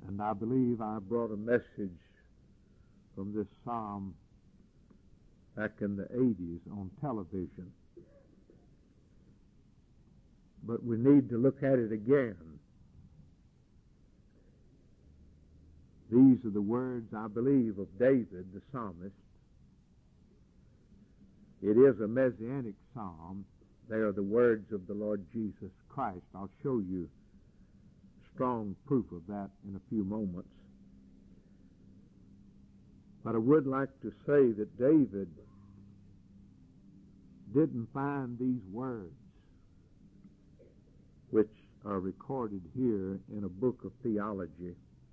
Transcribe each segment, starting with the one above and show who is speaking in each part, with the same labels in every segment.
Speaker 1: And I believe I brought a message from this psalm back in the 80s on television. But we need to look at it again. These are the words, I believe, of David, the psalmist. It is a messianic psalm. They are the words of the Lord Jesus Christ. I'll show you strong proof of that in a few moments. But I would like to say that David didn't find these words, which are recorded here in a book of theology.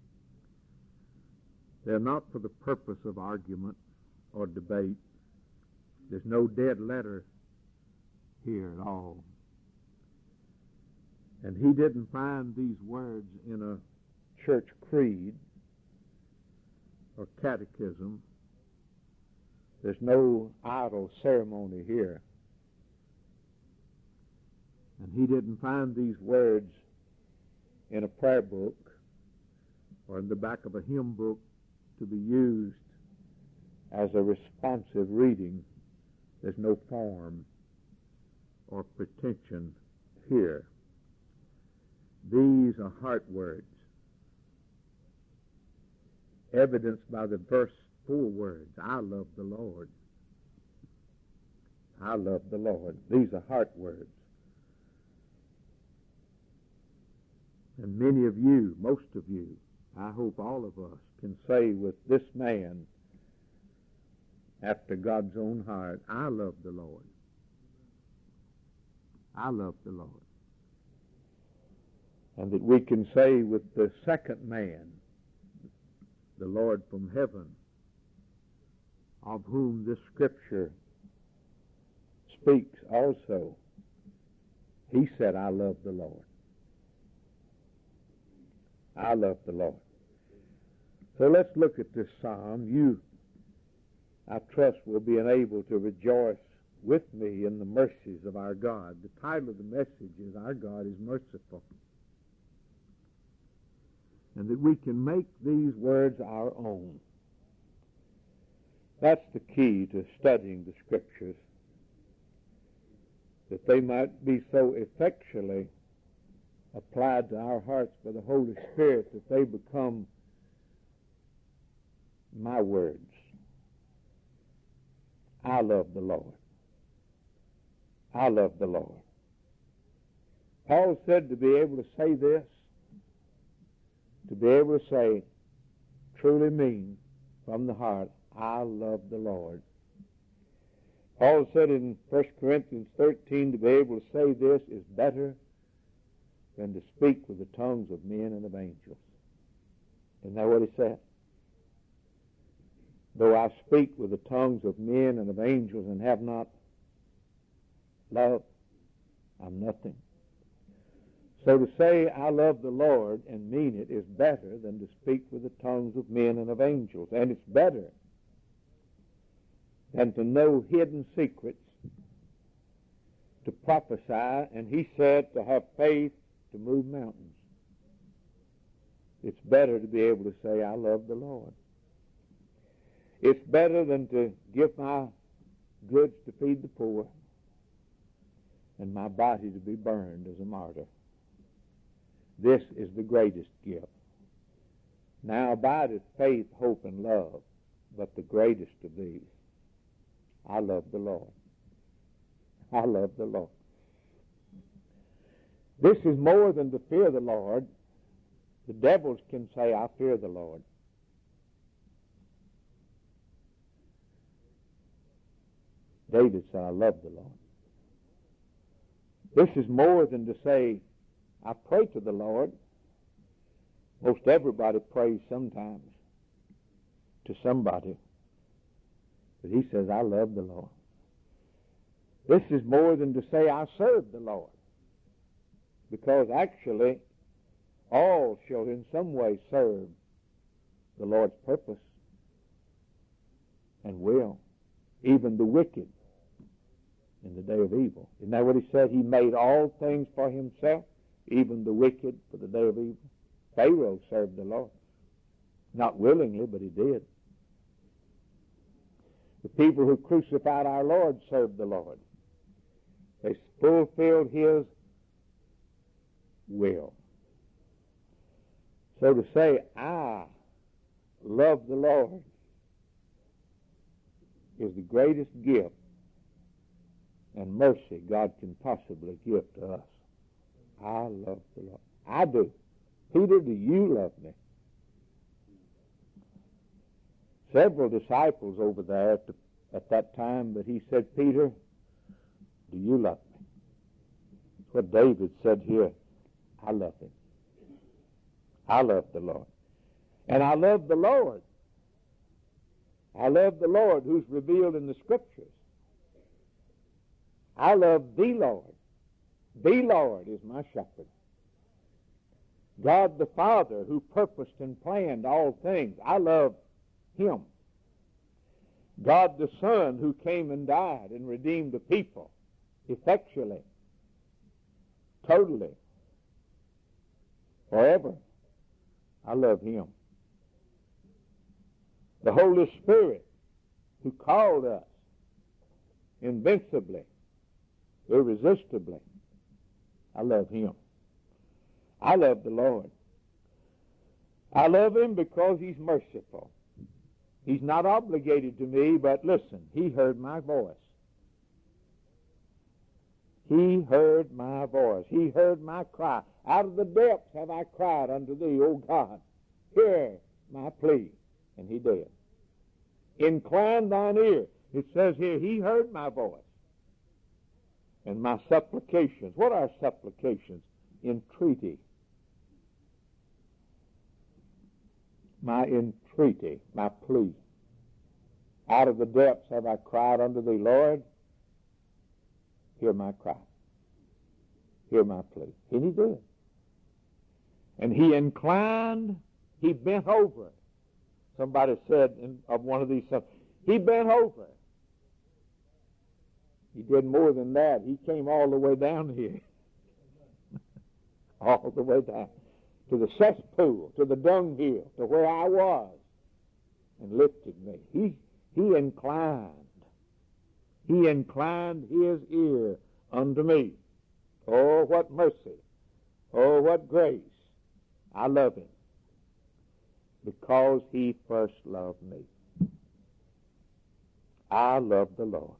Speaker 1: They're not for the purpose of argument or debate. There's no dead letter here at all. And he didn't find these words in a church creed or catechism. There's no idle ceremony here. And he didn't find these words in a prayer book or in the back of a hymn book to be used as a responsive reading. There's no form or pretension here. These are heart words, evidenced by the verse 4 words, I love the Lord. I love the Lord. These are heart words. And many of you, most of you, I hope all of us, can say with this man after God's own heart, I love the Lord. I love the Lord. And that we can say with the second man, the Lord from heaven, of whom this scripture speaks also, he said, I love the Lord. I love the Lord. So let's look at this psalm. You, I trust, will be enabled to rejoice with me in the mercies of our God. The title of the message is Our God is Merciful. And that we can make these words our own. That's the key to studying the Scriptures, that they might be so effectually applied to our hearts by the Holy Spirit that they become my words. I love the Lord. I love the Lord. Paul said to be able to say this, to be able to say, truly mean from the heart, I love the Lord. Paul said in 1 Corinthians 13, to be able to say this is better than to speak with the tongues of men and of angels. Isn't that what he said? Though I speak with the tongues of men and of angels and have not love, I'm nothing. So to say I love the Lord and mean it is better than to speak with the tongues of men and of angels. And it's better than to know hidden secrets, to prophesy, and he said to have faith to move mountains. It's better to be able to say I love the Lord. It's better than to give my goods to feed the poor and my body to be burned as a martyr. This is the greatest gift. Now abideth faith, hope, and love, but the greatest of these, I love the Lord. I love the Lord. This is more than to fear the Lord. The devils can say, I fear the Lord. David said, I love the Lord. This is more than to say, I pray to the Lord. Most everybody prays sometimes to somebody. But he says, I love the Lord. This is more than to say, I serve the Lord. Because actually, all shall in some way serve the Lord's purpose and will, even the wicked in the day of evil. Isn't that what he said? He made all things for himself, even the wicked for the day of evil. Pharaoh served the Lord. Not willingly, but he did. The people who crucified our Lord served the Lord. They fulfilled his will. So to say, I love the Lord, is the greatest gift and mercy God can possibly give to us. I love the Lord. I do. Peter, do you love me? Several disciples over there at that time, but he said, Peter, do you love me? That's what David said here. I love him. I love the Lord. And I love the Lord. I love the Lord who's revealed in the Scriptures. I love the Lord. The Lord is my shepherd. God the Father who purposed and planned all things. I love him. God the Son who came and died and redeemed the people effectually, totally, forever. I love him. The Holy Spirit who called us invincibly, irresistibly. I love him. I love the Lord. I love him because he's merciful. He's not obligated to me, but listen, he heard my voice. He heard my voice. He heard my cry. Out of the depths have I cried unto thee, O God. Hear my plea. And he did. Incline thine ear. It says here, he heard my voice. And my supplications. What are supplications? Entreaty. My entreaty, my plea. Out of the depths have I cried unto thee, Lord. Hear my cry. Hear my plea. And he did. And he inclined, he bent over. Somebody said of one of these songs, he bent over. He did more than that. He came all the way down here. All the way down to the cesspool, to the dunghill, to where I was, and lifted me. He inclined. He inclined his ear unto me. Oh, what mercy. Oh, what grace. I love him because he first loved me. I love the Lord.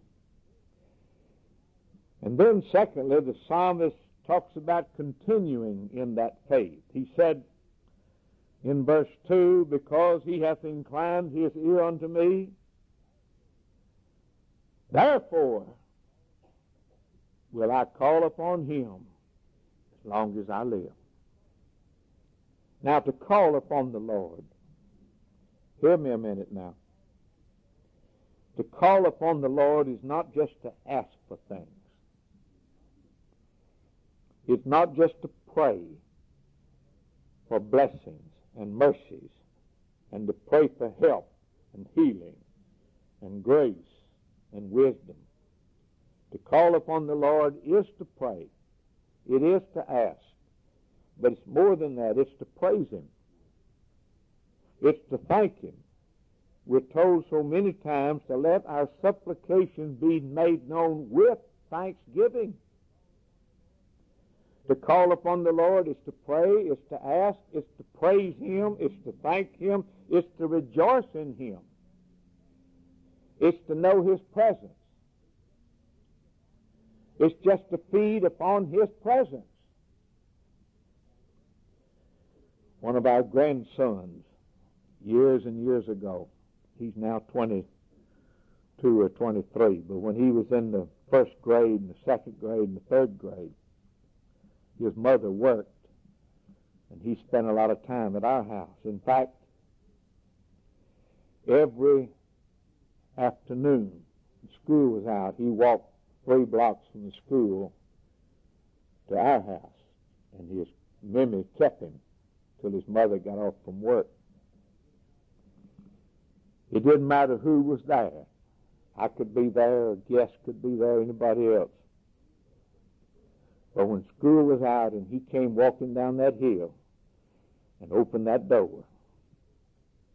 Speaker 1: And then secondly, the psalmist talks about continuing in that faith. He said in verse 2, because he hath inclined his ear unto me, therefore will I call upon him as long as I live. Now, to call upon the Lord, hear me a minute now. To call upon the Lord is not just to ask for things. It's not just to pray for blessings and mercies and to pray for help and healing and grace and wisdom. To call upon the Lord is to pray. It is to ask. But it's more than that. It's to praise him. It's to thank him. We're told so many times to let our supplications be made known with thanksgiving. To call upon the Lord is to pray, is to ask, is to praise him, is to thank him, is to rejoice in him. It's to know his presence. It's just to feed upon his presence. One of our grandsons, years and years ago, he's now 22 or 23, but when he was in the first grade and the second grade and the third grade, his mother worked, and he spent a lot of time at our house. In fact, every afternoon, when school was out, he walked 3 blocks from the school to our house, and his memory kept him till his mother got off from work. It didn't matter who was there. I could be there, a guest could be there, anybody else. But when school was out and he came walking down that hill and opened that door,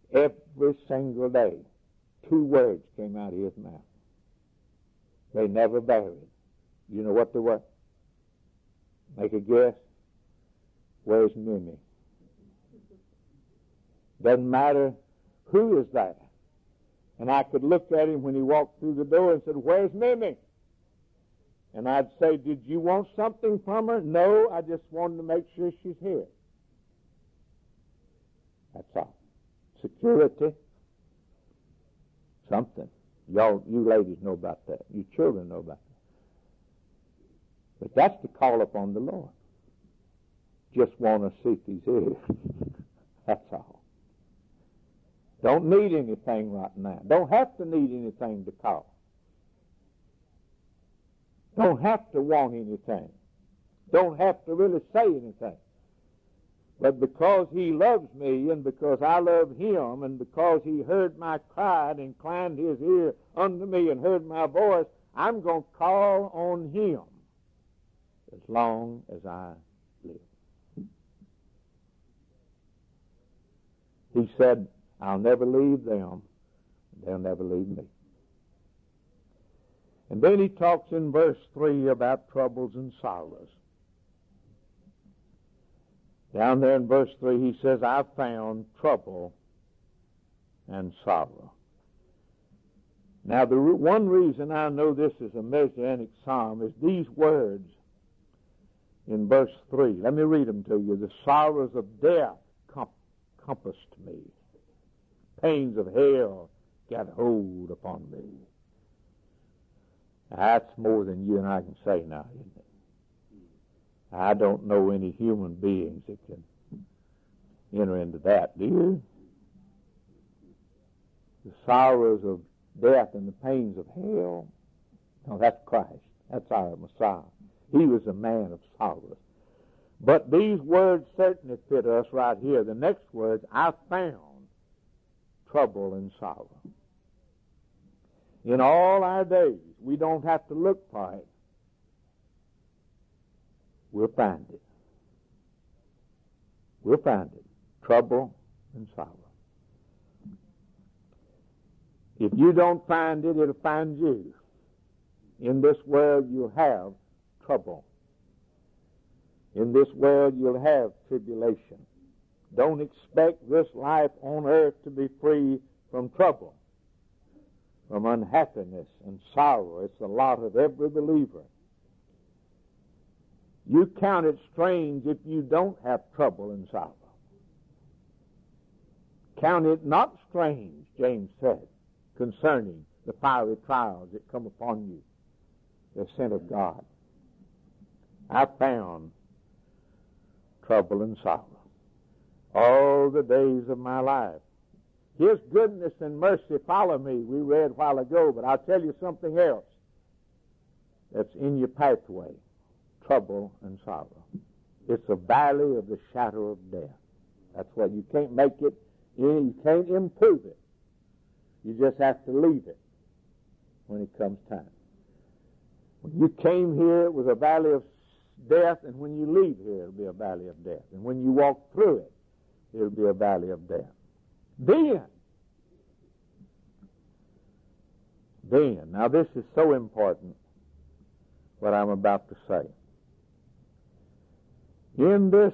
Speaker 1: Every single day, 2 words came out of his mouth. They never varied. You know what they were? Make a guess. Where's Mimi? Doesn't matter who is there. And I could look at him when he walked through the door and said, "Where's Mimi?" And I'd say, "Did you want something from her?" "No, I just wanted to make sure she's here." That's all. Security. Something. Y'all, you ladies know about that. You children know about that. But that's to call upon the Lord. Just want to see if he's here. That's all. Don't need anything right now. Don't have to need anything to call. Don't have to want anything. Don't have to really say anything. But because he loves me, and because I love him, and because he heard my cry and inclined his ear unto me and heard my voice, I'm going to call on him as long as I live. He said, "I'll never leave them, they'll never leave me." And then he talks in verse 3 about troubles and sorrows. Down there in verse 3 he says, "I've found trouble and sorrow." Now the one reason I know this is a Messianic psalm is these words in verse 3. Let me read them to you. "The sorrows of death compassed me. Pains of hell got hold upon me." That's more than you and I can say now, isn't it? I don't know any human beings that can enter into that, do you? The sorrows of death and the pains of hell. No, that's Christ. That's our Messiah. He was a man of sorrows. But these words certainly fit us right here. The next words, "I found trouble and sorrow." In all our days, we don't have to look for it. We'll find it. We'll find it. Trouble and sorrow. If you don't find it, it'll find you. In this world, you'll have trouble. In this world, you'll have tribulation. Don't expect this life on earth to be free from trouble, from unhappiness and sorrow. It's the lot of every believer. You count it strange if you don't have trouble and sorrow. Count it not strange, James said, concerning the fiery trials that come upon you, the sent of God. I found trouble and sorrow all the days of my life. His goodness and mercy follow me, we read a while ago, but I'll tell you something else that's in your pathway. Trouble and sorrow. It's a valley of the shadow of death. That's what you can't make it, you can't improve it. You just have to leave it when it comes time. When you came here, it was a valley of death, and when you leave here, it'll be a valley of death. And when you walk through it, it'll be a valley of death. Then, now this is so important, what I'm about to say. In this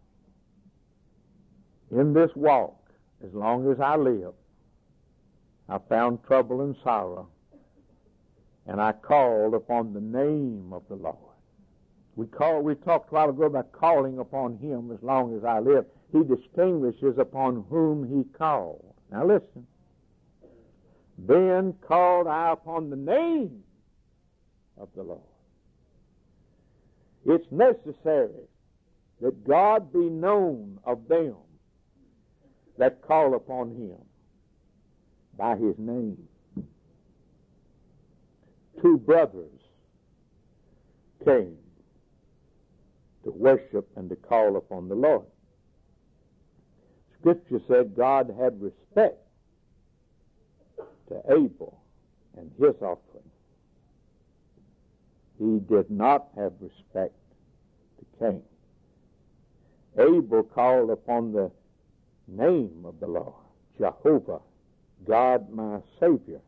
Speaker 1: walk, as long as I live, I found trouble and sorrow, and I called upon the name of the Lord. We talked a while ago about calling upon him as long as I live. He distinguishes upon whom he called. Now listen. "Then called I upon the name of the Lord." It's necessary that God be known of them that call upon him by his name. 2 brothers came to worship and to call upon the Lord. Scripture said God had respect to Abel and his offering. He did not have respect to Cain. Abel called upon the name of the Lord, Jehovah, God my Savior.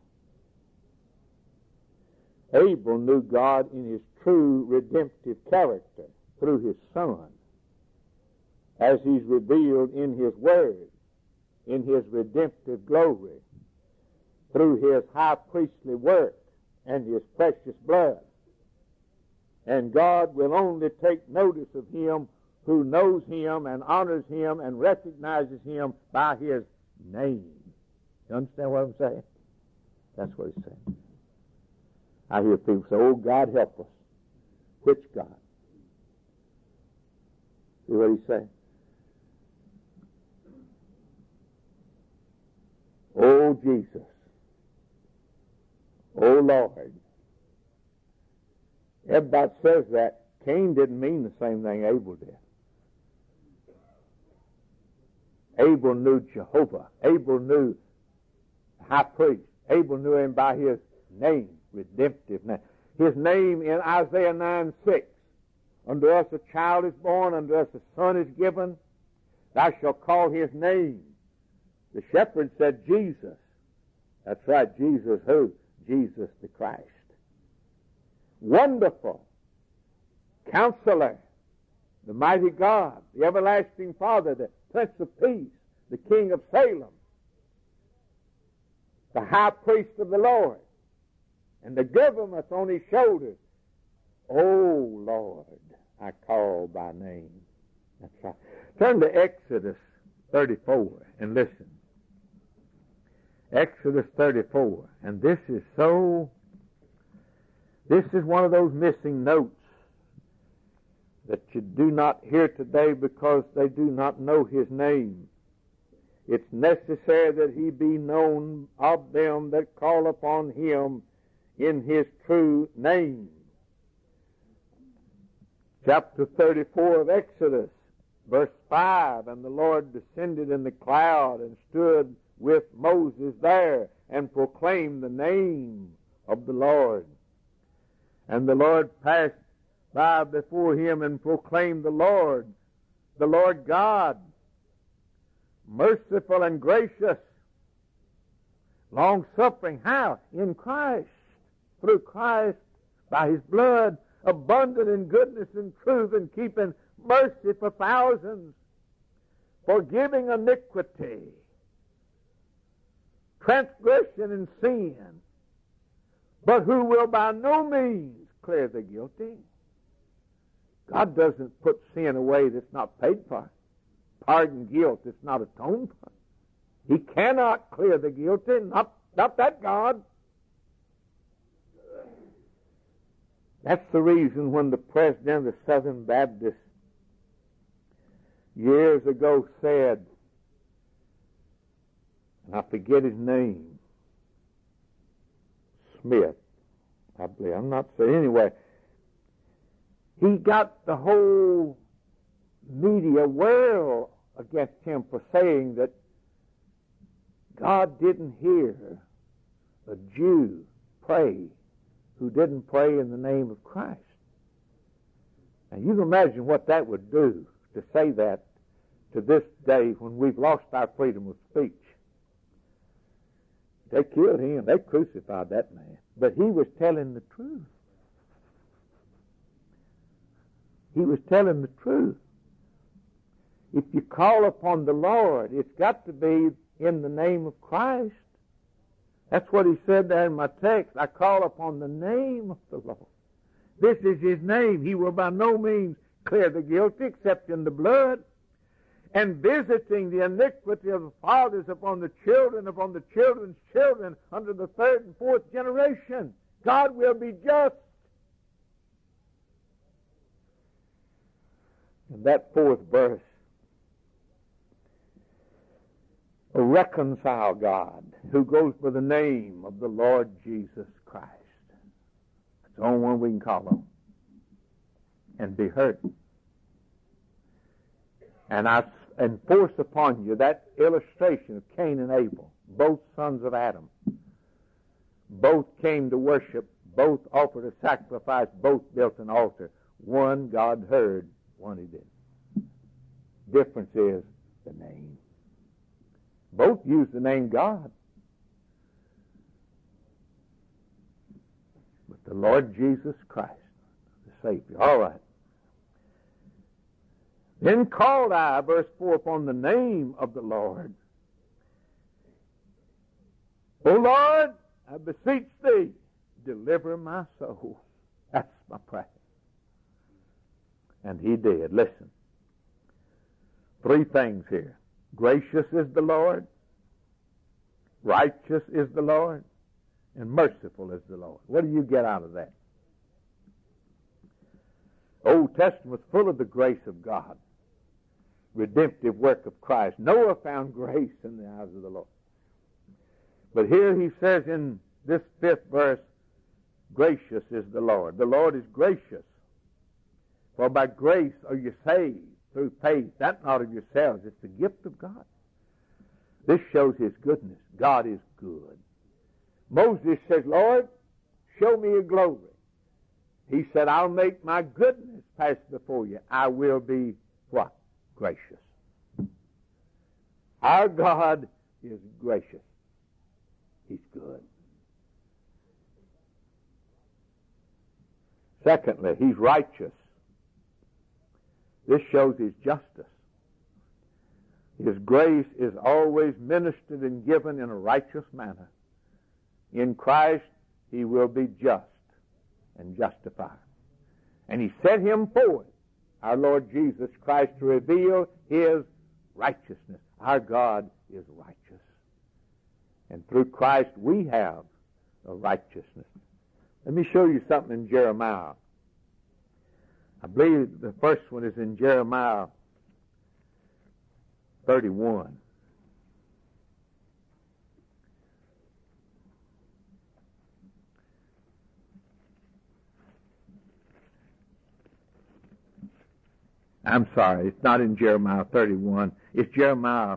Speaker 1: Abel knew God in his true redemptive character through his Son, as he's revealed in his Word, in his redemptive glory, through his high priestly work and his precious blood. And God will only take notice of him who knows him and honors him and recognizes him by his name. You understand what I'm saying? That's what he's saying. I hear people say, oh, God help us. Which God? See what he's saying? Oh, Jesus. Oh, Lord. Everybody says that. Cain didn't mean the same thing Abel did. Abel knew Jehovah. Abel knew the high priest. Abel knew him by his name, redemptive name. His name in Isaiah 9:6. Unto us a child is born, unto us a son is given. Thou shalt call his name. The shepherd said Jesus. That's right, Jesus who? Jesus the Christ. Wonderful Counselor, the mighty God, the everlasting Father, the Prince of Peace, the King of Salem, the high priest of the Lord, and the government on his shoulders. Oh, Lord, I call by name. That's right. Turn to Exodus 34 and listen. Exodus 34. And this is one of those missing notes that you do not hear today because they do not know his name. It's necessary that he be known of them that call upon him in his true name. Chapter 34 of Exodus, verse 5, and the Lord descended in the cloud and stood with Moses there and proclaimed the name of the Lord. And the Lord passed by before him and proclaimed the Lord God, merciful and gracious, long-suffering. How? In Christ. Through Christ, by his blood, abundant in goodness and truth, and keeping mercy for thousands, forgiving iniquity, transgression and sin, but who will by no means clear the guilty. God doesn't put sin away that's not paid for, pardon guilt that's not atoned for. He cannot clear the guilty, not that God. That's the reason when the president of the Southern Baptist years ago said, and I forget his name, Smith, I believe, I'm not saying, anyway, he got the whole media well against him for saying that God didn't hear a Jew pray who didn't pray in the name of Christ. And you can imagine what that would do to say that to this day when we've lost our freedom of speech. They killed him. They crucified that man. But he was telling the truth. He was telling the truth. If you call upon the Lord, it's got to be in the name of Christ. That's what he said there in my text. I call upon the name of the Lord. This is his name. He will by no means clear the guilty except in the blood. And visiting the iniquity of the fathers upon the children, upon the children's children, unto the third and fourth generation. God will be just. And that fourth verse, a reconciled God who goes by the name of the Lord Jesus Christ. It's the only one we can call on and be heard. And I enforce upon you that illustration of Cain and Abel, both sons of Adam. Both came to worship, both offered a sacrifice, both built an altar. One God heard, one he didn't. Difference is the name. Both use the name God. But the Lord Jesus Christ, the Savior. All right. Then called I, verse 4, upon the name of the Lord. O Lord, I beseech thee, deliver my soul. That's my prayer. And he did. Listen. 3 things here. Gracious is the Lord, righteous is the Lord, and merciful is the Lord. What do you get out of that? Old Testament was full of the grace of God, redemptive work of Christ. Noah found grace in the eyes of the Lord. But here he says in this 5th verse, gracious is the Lord. The Lord is gracious. For by grace are you saved through faith. That not of yourselves. It's the gift of God. This shows his goodness. God is good. Moses says, Lord, show me your glory. He said, I'll make my goodness pass before you. I will be what? Gracious. Our God is gracious. He's good. Secondly, he's righteous. This shows his justice. His grace is always ministered and given in a righteous manner. In Christ, he will be just and justified. And he set him forth, our Lord Jesus Christ, to reveal his righteousness. Our God is righteous. And through Christ, we have a righteousness. Let me show you something in Jeremiah. I believe the first one is in Jeremiah 31. I'm sorry, it's not in Jeremiah 31. It's Jeremiah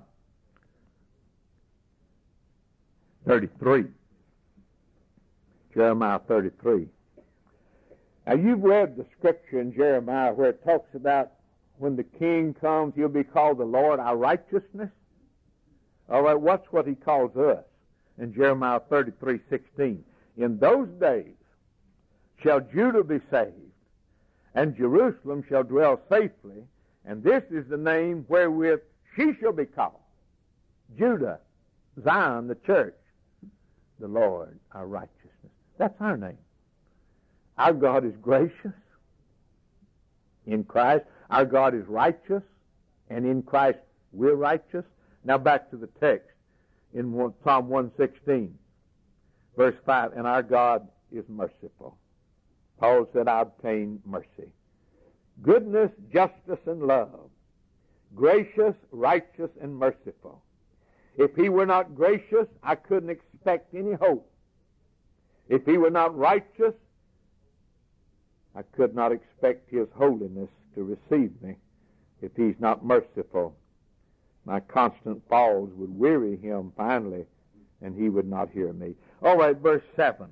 Speaker 1: 33. Jeremiah 33. Now, you've read the scripture in Jeremiah where it talks about when the king comes, he'll be called the Lord our righteousness. All right, watch what he calls us in Jeremiah 33:16. In those days shall Judah be saved, and Jerusalem shall dwell safely, and this is the name wherewith she shall be called. Judah, Zion, the church, the Lord our righteousness. That's our name. Our God is gracious in Christ. Our God is righteous, and in Christ we're righteous. Now back to the text in Psalm 116, verse 5, and our God is merciful. Paul said, I obtain mercy. Goodness, justice, and love. Gracious, righteous, and merciful. If he were not gracious, I couldn't expect any hope. If he were not righteous, I could not expect his holiness to receive me. If he's not merciful, my constant falls would weary him finally, and he would not hear me. All right, verse 7.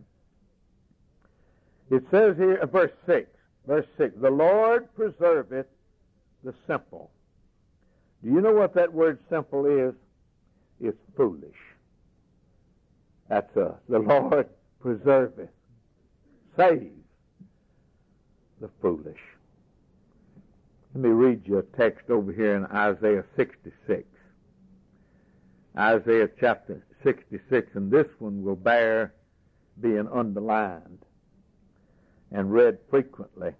Speaker 1: It says here, verse 6, the Lord preserveth the simple. Do you know what that word simple is? It's foolish. That's us. The Lord preserveth, saves the foolish. Let me read you a text over here in Isaiah 66. Isaiah chapter 66, and this one will bear being underlined and read frequently.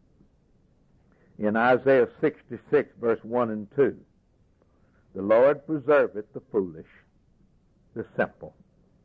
Speaker 1: In Isaiah 66, verse 1 and 2, the Lord preserveth the foolish, the simple.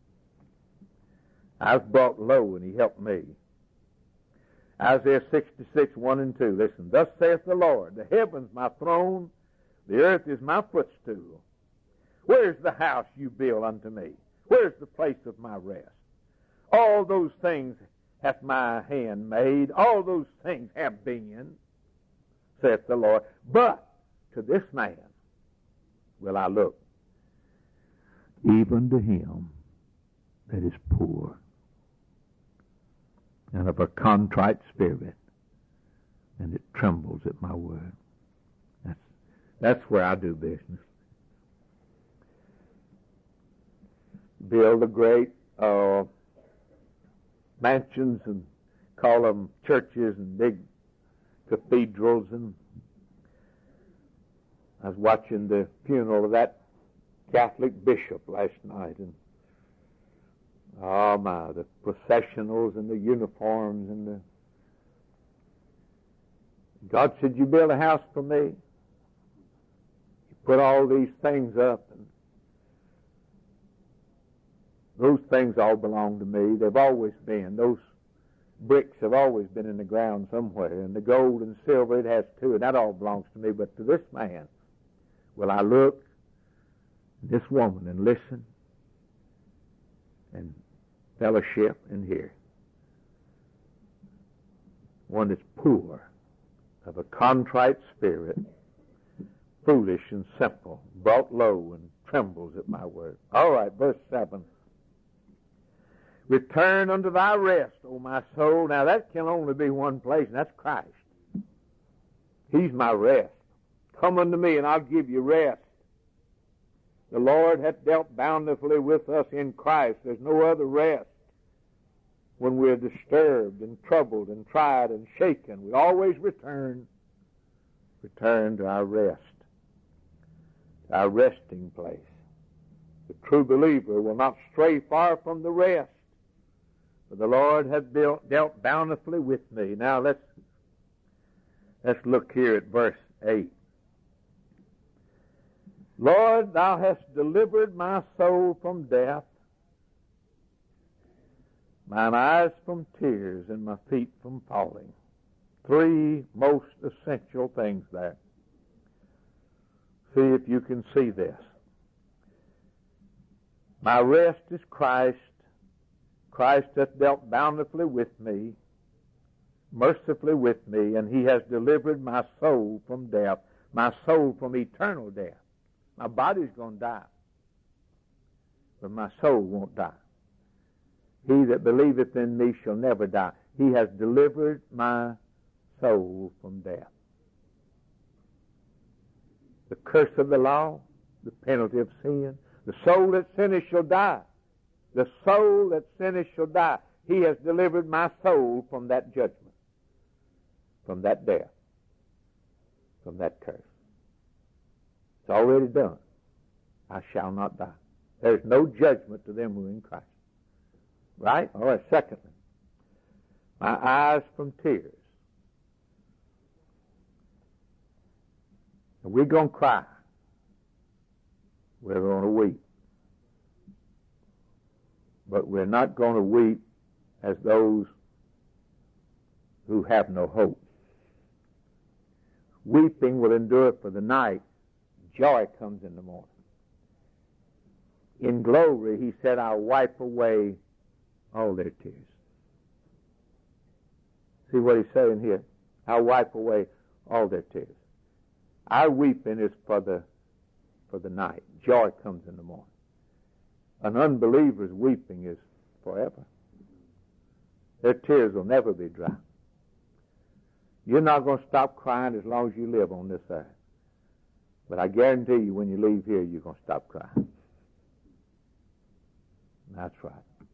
Speaker 1: I was brought low, and he helped me. Isaiah 66, 1 and 2. Listen, thus saith the Lord, the heavens my throne, the earth is my footstool. Where is the house you build unto me? Where is the place of my rest? All those things hath my hand made. All those things have been, saith the Lord. But to this man will I look, even to him that is poor and of a contrite spirit, and it trembles at my word. That's where I do business. build the great mansions and call them churches and big cathedrals. And I was watching the funeral of that Catholic bishop last night, and oh my, the processionals and the uniforms and the... God said, you build a house for me? You put all these things up, and those things all belong to me. They've always been. Those bricks have always been in the ground somewhere, and the gold and silver, it has too, and that all belongs to me. But to this man will I look, this woman, and listen, and fellowship, and hear. One that's poor, of a contrite spirit, foolish and simple, brought low and trembles at my word. All right, verse 7. Return unto thy rest, O my soul. Now that can only be one place, and that's Christ. He's my rest. Come unto me, and I'll give you rest. The Lord hath dealt bountifully with us in Christ. There's no other rest. When we're disturbed and troubled and tried and shaken, we always return to our rest, to our resting place. The true believer will not stray far from the rest, for the Lord hath dealt bountifully with me. Now let's look here at verse 8. Lord, thou hast delivered my soul from death, mine eyes from tears, and my feet from falling. Three most essential things there. See if you can see this. My rest is Christ. Christ hath dealt bountifully with me, mercifully with me, and he has delivered my soul from death, my soul from eternal death. My body's going to die, but my soul won't die. He that believeth in me shall never die. He has delivered my soul from death. The curse of the law, the penalty of sin. The soul that sinneth shall die. The soul that sinneth shall die. He has delivered my soul from that judgment, from that death, from that curse. It's already done. I shall not die. There's no judgment to them who are in Christ. Right? All right, secondly, my eyes from tears. And we're going to cry. We're going to weep. But we're not going to weep as those who have no hope. Weeping will endure for the night. Joy comes in the morning. In glory, he said, I'll wipe away all their tears. See what he's saying here? I'll wipe away all their tears. Our weeping is for the night. Joy comes in the morning. An unbeliever's weeping is forever. Their tears will never be dry. You're not going to stop crying as long as you live on this earth. But I guarantee you, when you leave here, you're going to stop crying. That's right.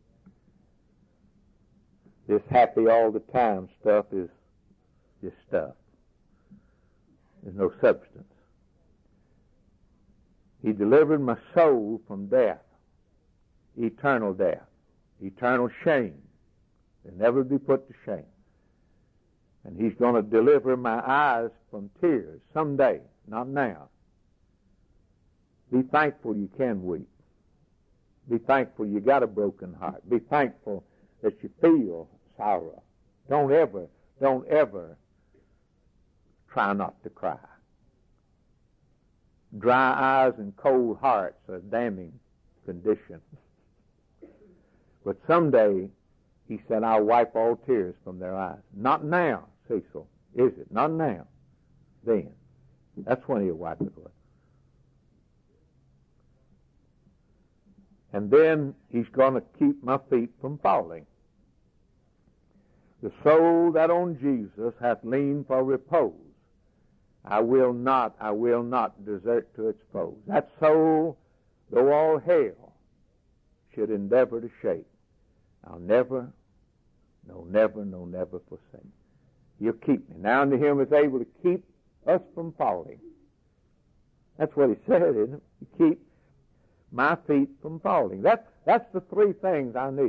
Speaker 1: This happy all the time stuff is just stuff. There's no substance. He delivered my soul from death, eternal shame. They'll never be put to shame. And he's going to deliver my eyes from tears someday, not now. Be thankful you can weep. Be thankful you got a broken heart. Be thankful that you feel sorrow. Don't ever try not to cry. Dry eyes and cold hearts are a damning condition. But someday, he said, I'll wipe all tears from their eyes. Not now, Cecil, is it? Not now. Then. That's when he'll wipe it away. And then he's going to keep my feet from falling. The soul that on Jesus hath leaned for repose, I will not desert to its foes. That soul, though all hell should endeavor to shake, I'll never, no, never forsake. He'll keep me. Now unto him is able to keep us from falling. That's what he said, isn't it? You keep my feet from falling. That's the three things I need.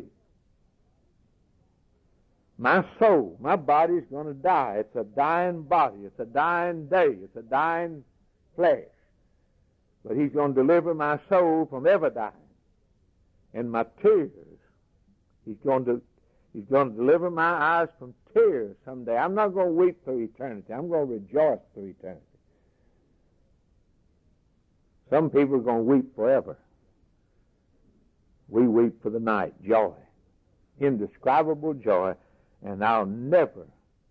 Speaker 1: My soul, my body's going to die. It's a dying body. It's a dying day. It's a dying flesh. But he's going to deliver my soul from ever dying. And my tears, he's going to deliver my eyes from tears someday. I'm not going to weep through eternity. I'm going to rejoice through eternity. Some people are going to weep forever. We weep for the night. Joy. Indescribable joy. And I'll never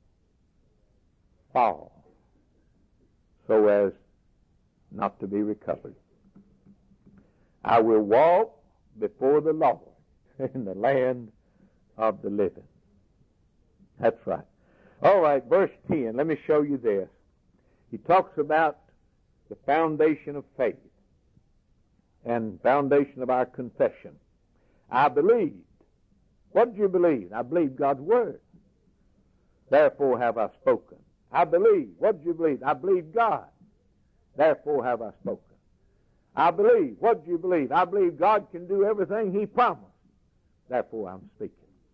Speaker 1: fall so as not to be recovered. I will walk before the Lord in the land of the living. That's right. All right, verse 10. Let me show you this. He talks about the foundation of faith and foundation of our confession. I believed. What did you believe? I believed God's word. Therefore have I spoken. I believe. What did you believe? I believed God. Therefore have I spoken. I believe. What did you believe? I believe God can do everything He promised. Therefore I'm speaking.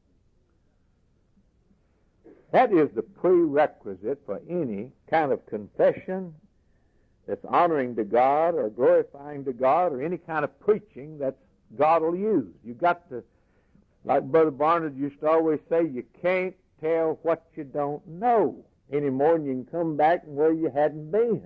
Speaker 1: That is the prerequisite for any kind of confession that's honoring to God or glorifying to God, or any kind of preaching that God will use. You've got to, like Brother Barnard used to always say, you can't tell what you don't know any more than you can come back and where you hadn't been.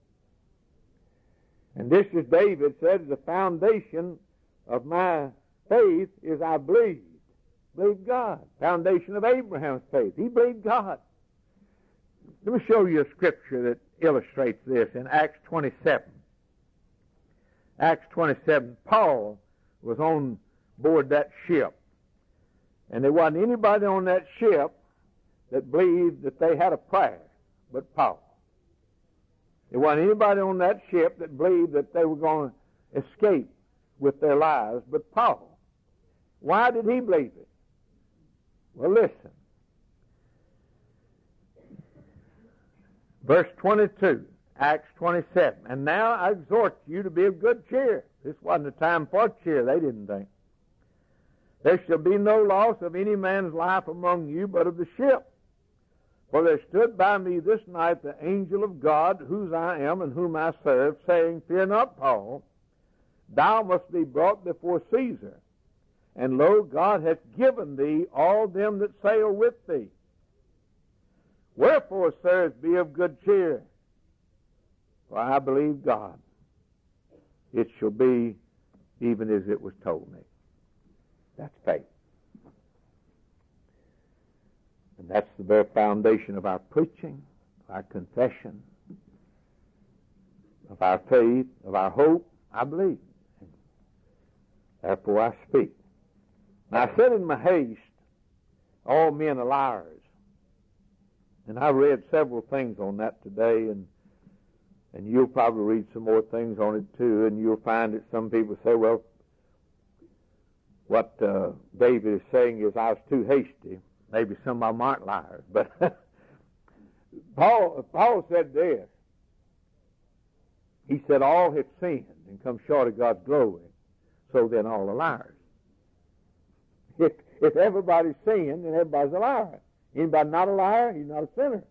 Speaker 1: And this is David said, the foundation of my faith is I believe. Believe God. Foundation of Abraham's faith. He believed God. Let me show you a scripture that illustrates this in Acts 27. Acts 27, Paul was on board that ship. And there wasn't anybody on that ship that believed that they had a prayer but Paul. There wasn't anybody on that ship that believed that they were going to escape with their lives but Paul. Why did he believe it? Well, listen. Verse 22, Acts 27. And now I exhort you to be of good cheer. This wasn't a time for cheer, they didn't think. There shall be no loss of any man's life among you, but of the ship. For there stood by me this night the angel of God, whose I am and whom I serve, saying, Fear not, Paul, thou must be brought before Caesar. And lo, God hath given thee all them that sail with thee. Wherefore, sirs, be of good cheer, for I believe God. It shall be even as it was told me. That's faith. And that's the very foundation of our preaching, of our confession, of our faith, of our hope. I believe. Therefore I speak. Now I said in my haste, all men are liars. And I read several things on that today, and you'll probably read some more things on it too, and you'll find that some people say, well, what David is saying is I was too hasty. Maybe some of them aren't liars. But Paul said this. He said, all have sinned and come short of God's glory, so then all are liars. If everybody's sinned, then everybody's a liar. Anybody not a liar, he's not a sinner.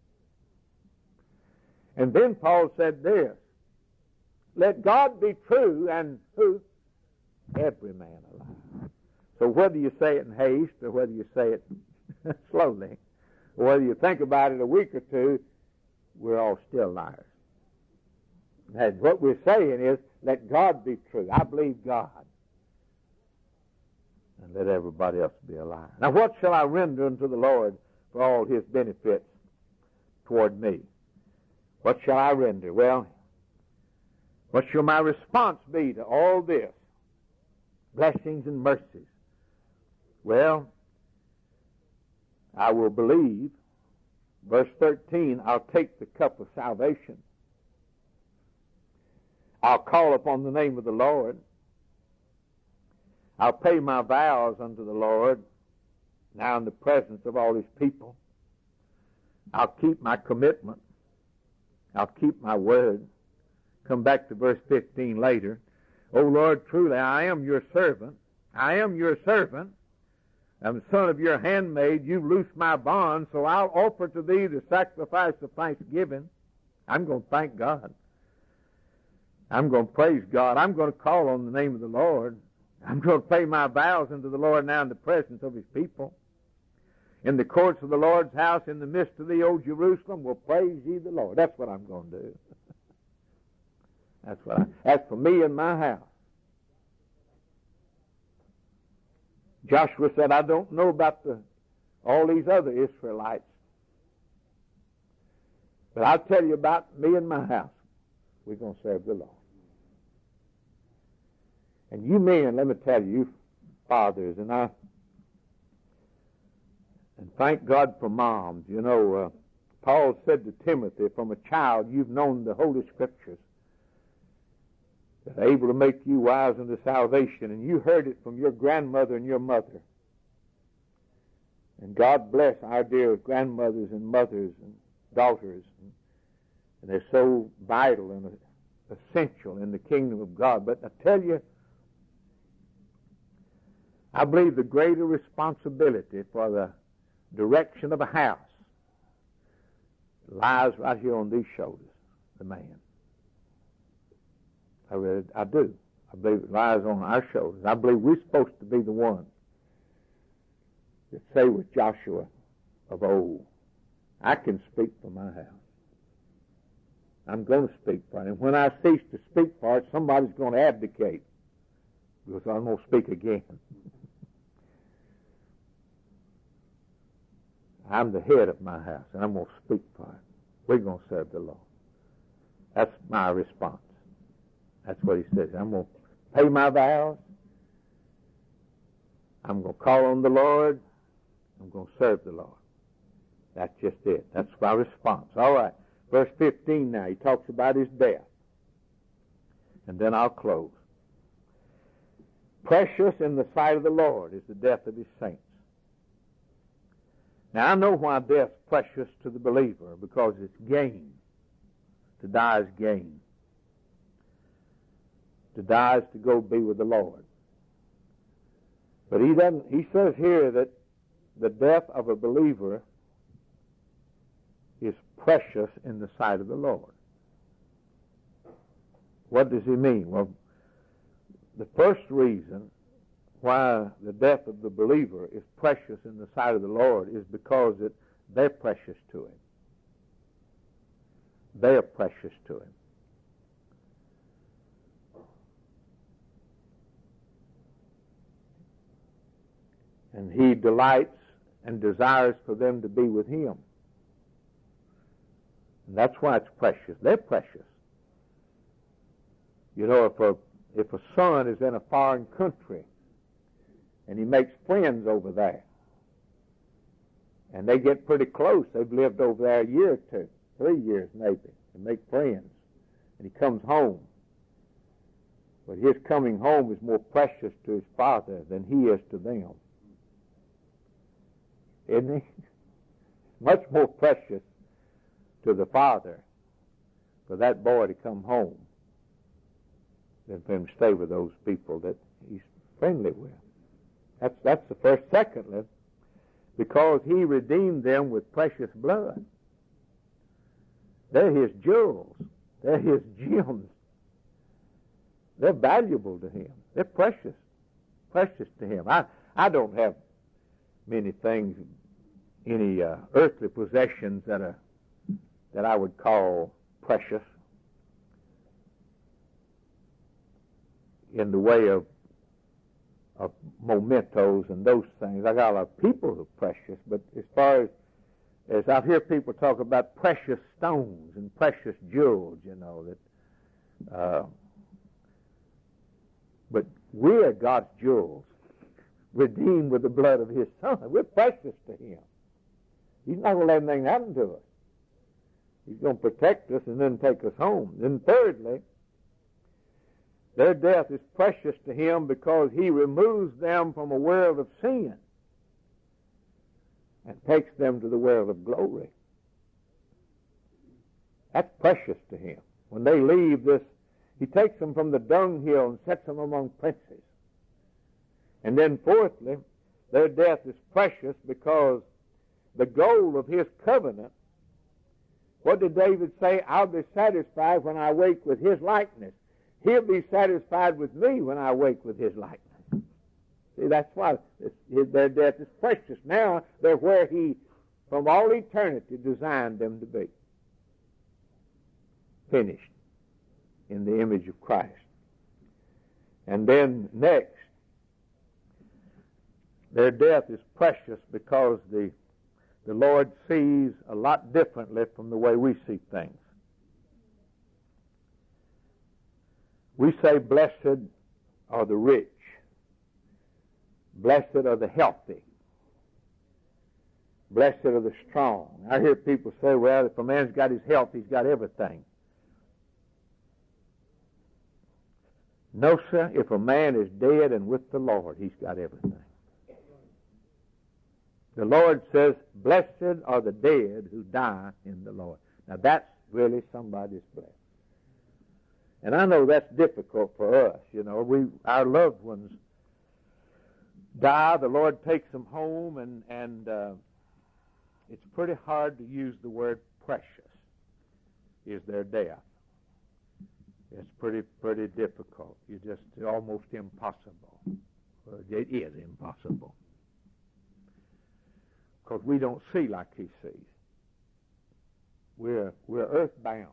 Speaker 1: And then Paul said this, let God be true, and who? Every man a liar. So whether you say it in haste, or whether you say it slowly, or whether you think about it a week or two, we're all still liars. And what we're saying is, let God be true. I believe God. And let everybody else be a liar. Now what shall I render unto the Lord for all His benefits toward me? What shall I render? Well, what shall my response be to all this? Blessings and mercies. Well, I will believe. Verse 13, I'll take the cup of salvation. I'll call upon the name of the Lord. I'll pay my vows unto the Lord now in the presence of all his people. I'll keep my commitment. I'll keep my word. Come back to verse 15 later. O Lord, truly I am your servant. I am your servant. I'm the son of your handmaid. You've loosed my bond, so I'll offer to thee the sacrifice of thanksgiving. I'm going to thank God. I'm going to praise God. I'm going to call on the name of the Lord. I'm going to pay my vows unto the Lord now in the presence of his people. In the courts of the Lord's house, in the midst of thee, O Jerusalem, will praise ye the Lord. That's what I'm going to do. That's for me and my house. Joshua said, I don't know about all these other Israelites, but I'll tell you about me and my house. We're going to serve the Lord. And you men, let me tell you, fathers, and thank God for moms. You know, Paul said to Timothy, from a child you've known the Holy Scriptures that are able to make you wise unto salvation, and you heard it from your grandmother and your mother. And God bless our dear grandmothers and mothers and daughters, and they're so vital and essential in the kingdom of God. But I tell you, I believe the greater responsibility for the direction of a house lies right here on these shoulders, the man. I do. I believe it lies on our shoulders. I believe we're supposed to be the ones that say with Joshua of old, I can speak for my house. I'm going to speak for it. And when I cease to speak for it, somebody's going to abdicate, because I'm going to speak again. I'm the head of my house, and I'm going to speak for it. We're going to serve the Lord. That's my response. That's what he says. I'm going to pay my vows. I'm going to call on the Lord. I'm going to serve the Lord. That's just it. That's my response. All right. Verse 15 now. He talks about his death. And then I'll close. Precious in the sight of the Lord is the death of his saints. Now, I know why death's precious to the believer, because it's gain. To die is gain. To die is to go be with the Lord. But he says here that the death of a believer is precious in the sight of the Lord. What does he mean? Well, the first reason why the death of the believer is precious in the sight of the Lord is because they're precious to him. They are precious to him. And he delights and desires for them to be with him. And that's why it's precious. They're precious. You know, if a son is in a foreign country and he makes friends over there, and they get pretty close, they've lived over there a year or two, 3 years maybe, and make friends, and he comes home. But his coming home is more precious to his father than he is to them. Isn't he? Much more precious to the father for that boy to come home than for him to stay with those people that he's friendly with. That's the first. Secondly, because he redeemed them with precious blood. They're his jewels. They're his gems. They're valuable to him. They're precious to him. I don't have many things, any earthly possessions that I would call precious in the way of mementos and those things. I got a lot of people who are precious, but as far as I hear people talk about precious stones and precious jewels, you know, that but we are God's jewels, redeemed with the blood of his Son. We're precious to him. He's not going to let anything happen to us. He's going to protect us and then take us home. Then thirdly, Their death is precious to Him because He removes them from a world of sin and takes them to the world of glory. That's precious to Him. When they leave this, He takes them from the dunghill and sets them among princes. And then fourthly, their death is precious because the goal of His covenant, what did David say? I'll be satisfied when I wake with His likeness. He'll be satisfied with me when I wake with His likeness. See, that's why their death is precious. Now they're where He, from all eternity, designed them to be. Finished in the image of Christ. And then next, their death is precious because the Lord sees a lot differently from the way we see things. We say, blessed are the rich. Blessed are the healthy. Blessed are the strong. I hear people say, well, if a man's got his health, he's got everything. No, sir, if a man is dead and with the Lord, he's got everything. The Lord says, blessed are the dead who die in the Lord. Now that's really somebody's blessed. And I know that's difficult for us. You know, our loved ones die, the Lord takes them home, and it's pretty hard to use the word precious is their death. It's pretty difficult. It's almost impossible. It is impossible. Because we don't see like He sees. We're earthbound.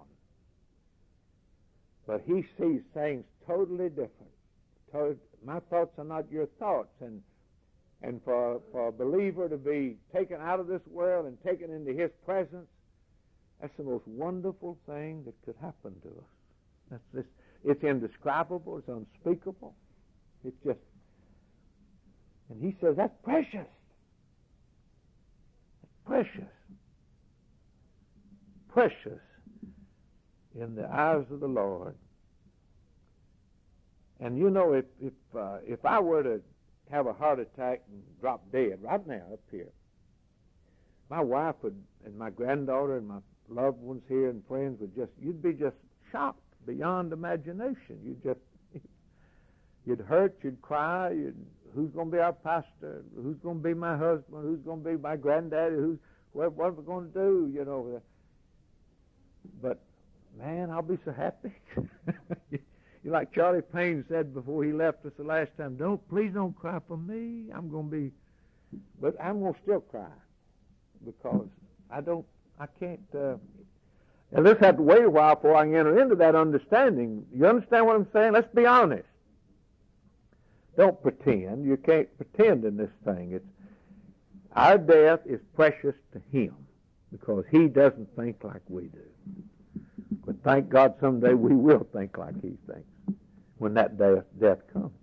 Speaker 1: But He sees things totally different. My thoughts are not your thoughts. And for a believer to be taken out of this world and taken into His presence, that's the most wonderful thing that could happen to us. It's indescribable. It's unspeakable. It's just, and He says that's precious. That's precious. Precious in the eyes of the Lord. And you know, if I were to have a heart attack and drop dead right now up here, my wife and my granddaughter and my loved ones here and friends you'd be just shocked beyond imagination. You'd hurt, you'd cry, who's going to be our pastor? Who's going to be my husband? Who's going to be my granddaddy? What are we going to do? You know. But man, I'll be so happy. Like Charlie Payne said before he left us the last time, please don't cry for me. But I'm going to still cry because I can't. And let's have to wait a while before I can enter into that understanding. You understand what I'm saying? Let's be honest. Don't pretend. You can't pretend in this thing. Our death is precious to Him because He doesn't think like we do. But thank God someday we will think like He thinks when that death comes.